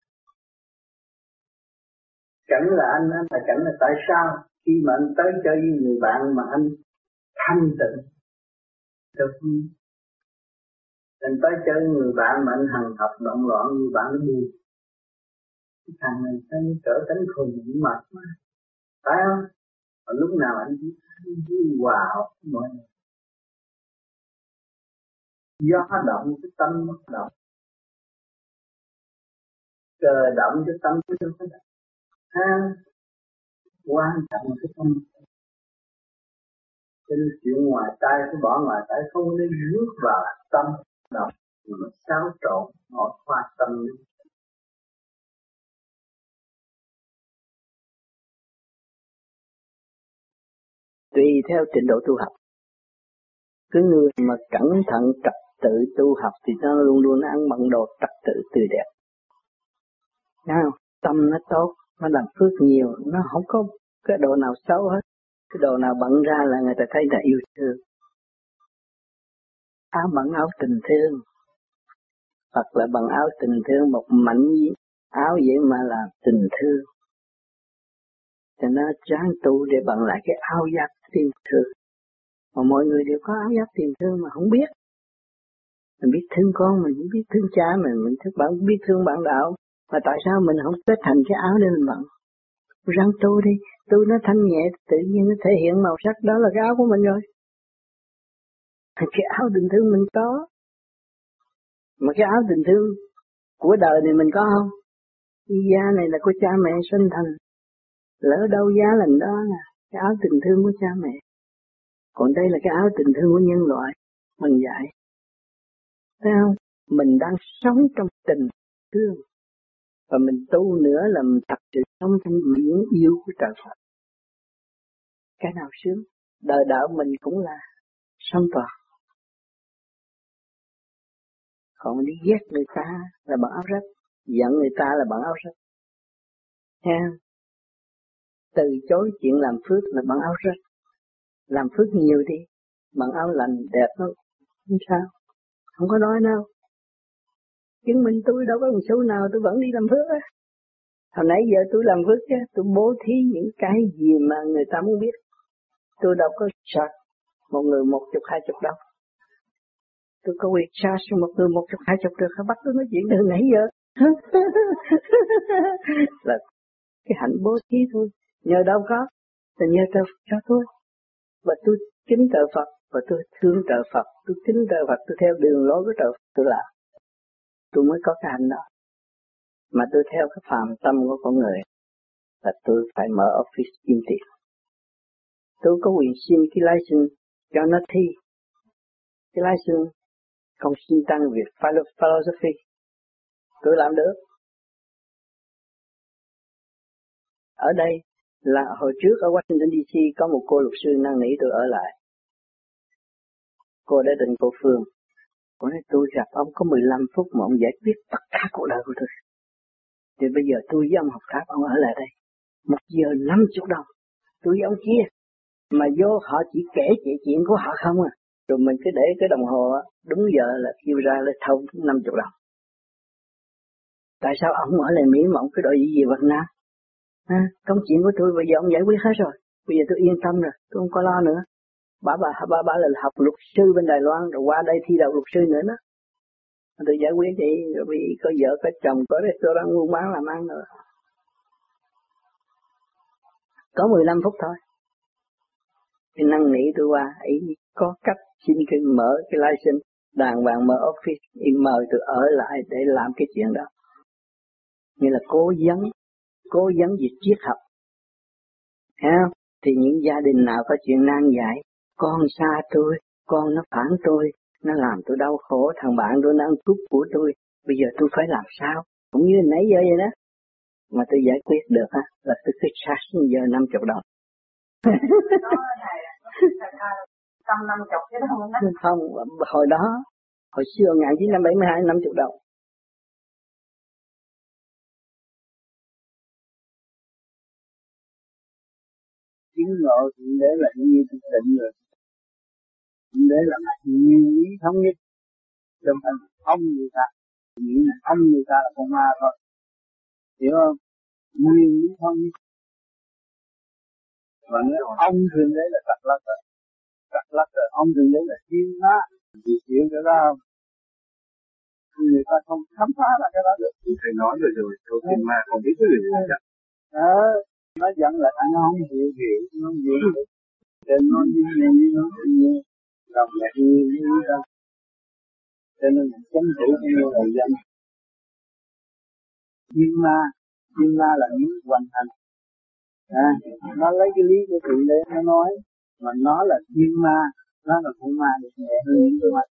Cảnh là anh, anh là cảnh là tại sao? Khi mà anh tới chơi với người bạn mà anh thanh tịnh, được không? Anh tới chơi với người bạn mà anh hằng học động loạn, người bạn nó buồn. Cái thằng này sao nó trở tánh khùng mệt quá, phải không? Mà Còn lúc nào anh hòa hợp mọi người, gió động cái tâm bất động, trời động cái tâm cái tâm động, ha, quan trọng cái tâm. Cho nên chuyện ngoài tay phải bỏ ngoài tay, không nên rước vào tâm động mà xáo trộn họ khoa tâm. Tùy theo trình độ tu học, cứ người mà cẩn thận trật tự tu học thì nó luôn luôn nó ăn bận đồ trật tự tươi đẹp. Thấy không? Tâm nó tốt, nó làm phước nhiều, nó không có cái đồ nào xấu hết. Cái đồ nào bận ra là người ta thấy là yêu thương. Áo bận áo tình thương, hoặc là bằng áo tình thương, một mảnh áo vậy mà là tình thương. Cho nó ráng tu để bằng lại cái áo giáp tình thương. Mà mọi người đều có áo giáp tình thương mà không biết. Mình biết thương con, mình biết thương cha mình, mình thương bạn, biết thương bạn đạo. Mà tại sao mình không kết thành cái áo để mình bận? Ráng tu đi, tu nó thanh nhẹ, tự nhiên nó thể hiện màu sắc, đó là cái áo của mình rồi. Cái áo tình thương mình có. Mà cái áo tình thương của đời này mình có không? Cái da này là của cha mẹ sinh thành. Lỡ đâu giá lành đó là cái áo tình thương của cha mẹ. Còn đây là cái áo tình thương của nhân loại. Mình dạy. Thấy không? Mình đang sống trong tình thương. Và mình tu nữa là mình thật sự sống trong biển yêu của trời Phật. Cái nào sướng? Đời đạo mình cũng là song toàn. Còn mình đi ghét người ta là bằng áo rách, giận người ta là bằng áo rách. Thấy không? Từ chối chuyện làm phước là bằng áo rách. Làm phước nhiều đi, bằng áo lành đẹp hơn. Không sao? Không có nói đâu. Chứng minh tôi đâu có một số nào tôi vẫn đi làm phước á. Hồi nãy giờ tôi làm phước á, tôi bố thí những cái gì mà người ta muốn biết. Tôi đâu có sợ một người một chục hai chục đâu. Tôi có quyền xa xuống một người một chục hai chục được, bắt tôi nói chuyện từ nãy giờ. Là cái hạnh bố thí thôi. Nhờ đâu có, là nhờ trời cho tôi. Và tôi kính trời Phật, và tôi thương trời Phật, tôi kính trời Phật, tôi theo đường lối của trời Phật tôi làm. Tôi mới có cái hành đó. Mà tôi theo cái phàm tâm của con người là tôi phải mở office kiếm tiền. Tôi có quyền xin cái license cho nó thi. Cái license không xin tăng việc philosophy. Tôi làm được. Ở đây là hồi trước ở Washington đê xê có một cô luật sư năn nỉ tôi ở lại. Cô đã định cô Phương. Cô nói tôi gặp ông có mười lăm phút mà ông giải quyết tất cả cuộc đời của tôi. Thì bây giờ tôi với ông hợp tác, ông ở lại đây. Một giờ năm chục đồng. Tôi với ông kia. Mà vô họ chỉ kể chuyện của họ không à. Rồi mình cứ để cái đồng hồ đúng giờ là kêu ra là thâu năm chục đồng. Tại sao ông ở lại Mỹ mà ông cứ đòi gì gì Việt Nam? À, công chuyện của tôi bây giờ ông giải quyết hết rồi. Bây giờ tôi yên tâm rồi, tôi không có lo nữa. Bà bà bà, bà là học luật sư bên Đài Loan rồi qua đây thi đậu luật sư nữa đó. Tôi giải quyết đi, rồi vì có vợ có chồng có restaurant buôn bán làm ăn nữa. Có mười lăm phút thôi. Thì năn nỉ tôi qua, ý có cách xin cái mở cái license, đàng hoàng mở office, ý mời tôi ở lại để làm cái chuyện đó. Như là cố vấn, cố vấn về triết học. Thấy không? Thì những gia đình nào có chuyện nan giải, con xa tôi, con nó phản tôi, nó làm tôi đau khổ, thằng bạn tôi nó ăn cướp của tôi, bây giờ tôi phải làm sao? Cũng như nãy giờ vậy đó. Mà tôi giải quyết được ha, là tôi cứ sát giờ năm chục đồng. Trăm năm chục chứ không đó. Không, hồi đó, hồi xưa một nghìn chín trăm bảy mươi hai, năm chục đồng. Chứng ngộ thì để là như thực định rồi. Để là nguyên lý thống nhất. Trong thành ông người ta, nghĩ là ông người ta là con ma thôi. Hiểu không? Nguyên lý thống nhất. Và nếu ông thường đấy là trật lắc rồi. Trật lắc rồi, ông thường đấy là thiên hóa. Vì hiểu cái đó không? Người ta không khám phá ra cái đó được. Thầy nói rồi rồi, tôi thiên ma còn biết cái gì nữa chắc. Ờ, Nó giận là tại nó không hiểu hiểu, nó không hiểu được. Cho nó như như như nó như lòng nhạc như như đó. Cho nên chấm thủ không như là dân. Nhưng mà, nhưng mà là những hoàn thành. À, nó lấy cái lý của Thượng Đế nó nói, mà nó là thiên ma, nó là con ma được nhẹ hơn những người ma.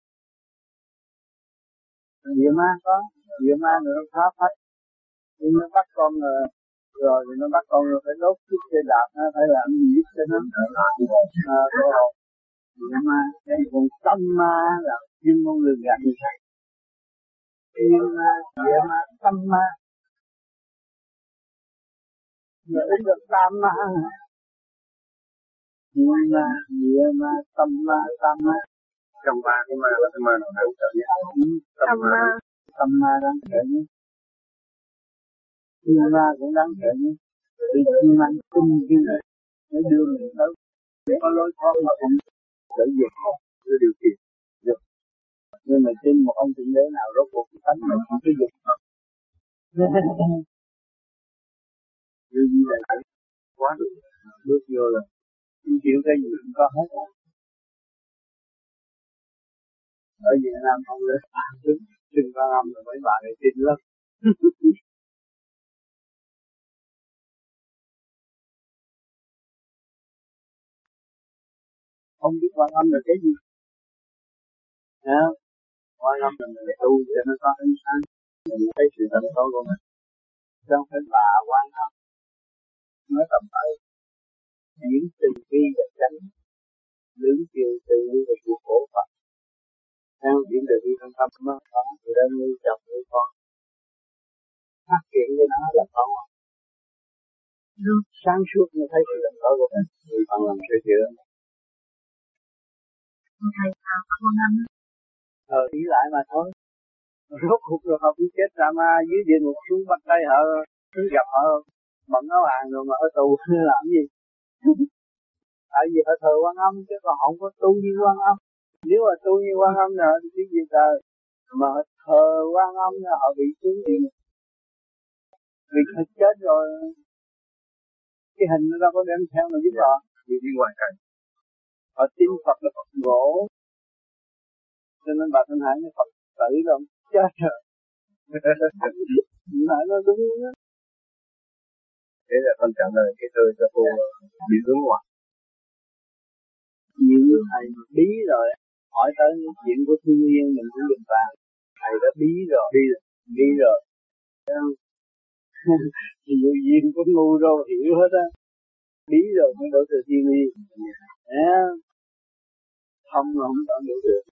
Địa ma có, địa ma nữa phá phách, nhưng nó bắt con rồi, rồi thì nó bắt con rồi phải đốt chiếc xe đạp, nó phải làm gì giúp cho nó à, cơ hội. Địa ma, cái còn tâm ma là chuyên môn lường gạt như vậy. Thiên ma, địa ma, tâm ma. Nhớ được tam ma. Thiên ma, địa ma, tâm ma, tam ma. Trong ba cái ma là cái ma nào đáng sợ nhất? Tâm ma. Tâm ma đáng sợ nhất. Thiên ma cũng đáng sợ nhất. Vì thiên ma tinh như vậy, nó đưa mình tới có lối thoát mà cũng trở về để điều khiển được. Nhưng mà tin một ông thượng đế nào rốt cuộc cái tánh mình chỉ có dục thôi. Như như vậy quá được, bước vô là không chịu cái gì cũng có hết. Ở Việt Nam không lên phản chứng, xin Quan Âm rồi mấy bạn này tin lắm. Không biết Quan Âm là cái gì. Nha, Quan Âm là mình tu cho nó có ánh sáng, mình thấy sự tận tối của mình. Chứ không phải bà Quan Âm. Nói tầm bậy, diễn từ bi và chánh, lưỡng chiều từ bi và của khổ Phật. Theo diễn từ bi trong tâm nó có, từ đây nuôi chồng nuôi con. Phát triển cái đó là con. Lúc sáng suốt mới thấy sự tận tối của mình, thì bằng lòng sửa chữa. Thầy sao không ăn? Ờ, ý lại mà thôi. Rốt cuộc rồi họ cũng chết ra ma dưới địa ngục xuống bắt tay họ, cứ gặp họ bận áo hàng rồi mà ở tù làm gì? Tại vì họ thờ Quan Âm chứ còn không có tu như Quan Âm. Nếu mà tu như Quan Âm là thì cái gì trời, mà họ thờ Quan Âm là họ bị xuống địa ngục. Vì họ chết rồi, cái hình nó đâu có đem theo mà giúp họ. Vì đi ngoài cảnh. Họ tin Phật là Phật ngộ, cho nên bà Thanh Hải nói Phật tử rồi chết rồi. Nói nó đúng đó. Thế là con trả lời cái tôi cho cô bị hướng ngoại. Những thầy bí rồi, hỏi tới những chuyện của thiên nhiên mình cũng đừng bàn. Thầy đã bí rồi, bí rồi, bí rồi. Nhiều duyên của ngu rồi hiểu hết á. Bí rồi mới đổ từ thiên nhiên. À, không là không còn hiểu được.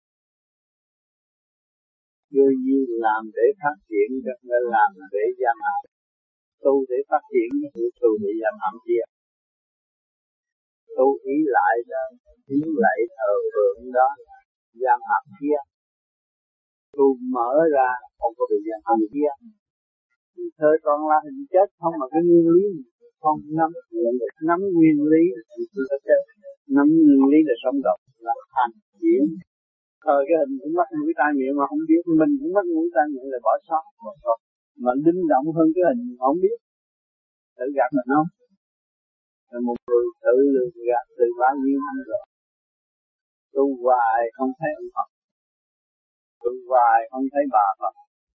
Đưa duyên làm để phát triển, cho nên làm để giam hãm. Tu để phát triển, tu để giam hãm kia. Tu ý lại là hiến lạy thờ phượng đó, giam hãm kia. Tu mở ra, không có bị giam hãm kia. Thời còn là hình chết không mà cái nguyên lý không nắm, nắm nguyên lý, nắm nguyên lý là sống động, là hành chuyển. Thời cái hình cũng mất mũi tai miệng mà không biết, mình cũng mất mũi tai miệng là bỏ sót, bỏ sót. Mà linh động hơn cái hình không biết, tự gạt mình không? Rồi một người tự lường gạt từ bao nhiêu năm rồi. Tu hoài không thấy ông Phật, tu hoài không thấy bà Phật.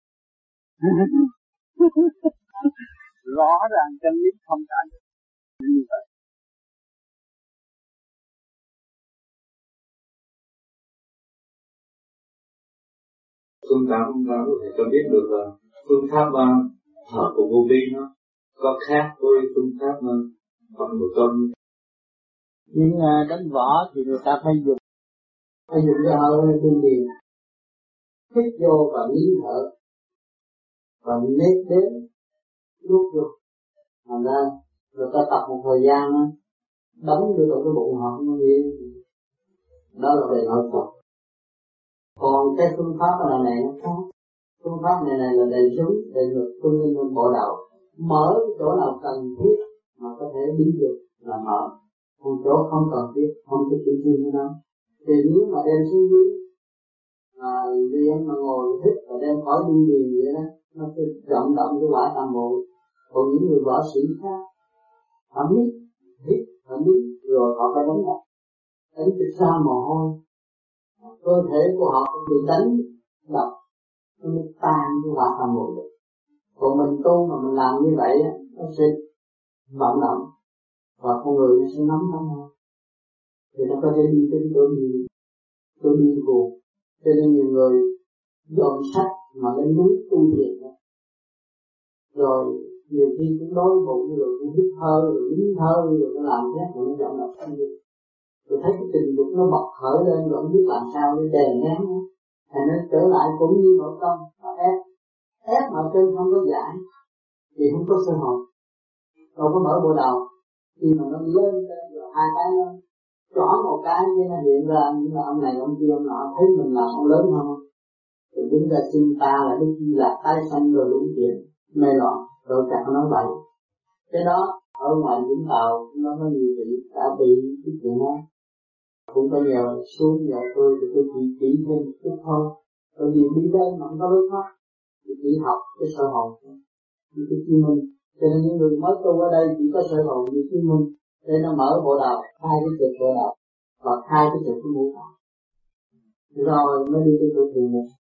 Rõ ràng chân lý không phải như vậy. Phương pháp chúng ta có thể cho biết được là phương pháp thở của vô vi nó có khác với phương pháp Phật của con. Nhưng đánh võ thì người ta phải dùng phải dùng cho họ lên tiên điền, hít vô và nín thở và nếp đến nuốt vô. Thành ra người ta tập một thời gian đóng vô trong cái bụng họ không gì, đó là về nội Phật. Còn cái phương pháp này này nó khác. Phương pháp này này là đầy súng, đầy ngực, tung lên bộ đầu, mở chỗ nào cần thiết mà có thể đi được là mở, còn chỗ không cần thiết không có chịu chịu đâu. Thì nếu mà đem xuống dưới à, luyện mà ngồi thích và đem khỏi đi điền vậy đó, nó sẽ vận động cái quả tam bộ. Còn những người võ sĩ khác Họ biết, biết, họ biết, rồi họ phải đánh đập, đánh cho ra mồ hôi, cơ thể của họ cũng bị đánh đập, nó mới tan cái hỏa thành một được. Còn mình tu mà mình làm như vậy, nó sẽ vận động, và con người nó sẽ nắm nắm hơn, thì nó có thể đi đến chỗ gì, chỗ điên cuồng. Cho nên nhiều người dọn sách mà lên núi tu thiền, rồi nhiều khi cũng đói bụng rồi cũng hít hơi rồi nín hơi rồi nó làm thế rồi nó dọn đập xong đi. Rồi thấy cái tình dục nó bật khởi lên rồi không biết làm sao để đè nén nó, thì nó trở lại cũng như nội tâm, nó ép, ép mà trên không có giải, thì không có sơ hồn, đâu có mở bộ đầu. Khi mà nó lên rồi hai cái nó rõ một cái với nó hiện ra như là ông này ông kia ông nọ, thấy mình là ông lớn hơn, rồi chúng ta xin ta là cái gì là tái sanh rồi đủ chuyện mê loạn rồi chặt nó vậy. Cái đó ở ngoài Vũng Tàu nó có nhiều vị đã bị cái chuyện đó, cũng có nhờ xuống nhờ tôi thì tôi chỉ chỉ thêm một chút thôi, bởi vì đi đây mà không có lối thoát, thì chỉ học cái sơ hồn như cái chi minh. Cho nên những người mới tu ở đây chỉ có sơ hồn như chi minh để nó mở bộ đầu, hai cái trực bộ đầu và hai cái trực cái mũi rồi mới đi tới chỗ thiền này.